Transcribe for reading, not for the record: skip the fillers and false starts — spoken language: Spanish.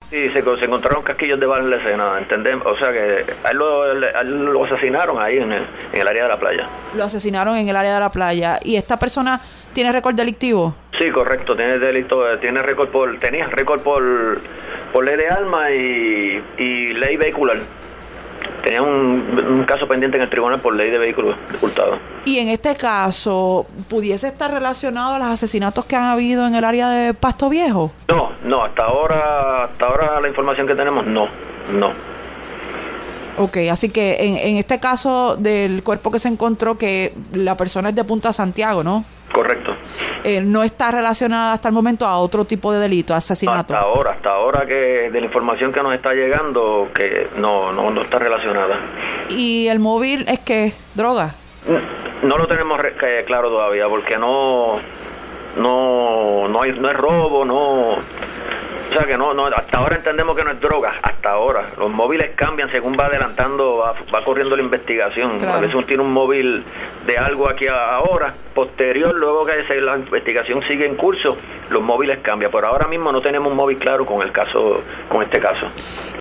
Sí, se encontraron casquillos de bala en la escena, entendemos, o sea que a él lo asesinaron ahí en el área de la playa. Lo asesinaron en el área de la playa. ¿Y esta persona tiene récord delictivo? Sí, correcto, tenía récord por ley de armas y ley vehicular. Tenía un caso pendiente en el tribunal por ley de vehículos hurtados. Y en este caso, ¿pudiese estar relacionado a los asesinatos que han habido en el área de Pasto Viejo? No, hasta ahora la información que tenemos, no. Ok, así que en este caso del cuerpo que se encontró, que la persona es de Punta Santiago, ¿no? Correcto. No está relacionada hasta el momento a otro tipo de delito, asesinato. Hasta ahora que de la información que nos está llegando, que no está relacionada. ¿Y el móvil es qué? ¿Droga? No lo tenemos claro todavía, porque no es robo, no. O sea que no, hasta ahora entendemos que no es droga, hasta ahora. Los móviles cambian según va adelantando, va corriendo la investigación. Claro. A veces uno tiene un móvil de algo aquí ahora, posterior, luego que la investigación sigue en curso, los móviles cambian. Pero ahora mismo no tenemos un móvil claro con este caso.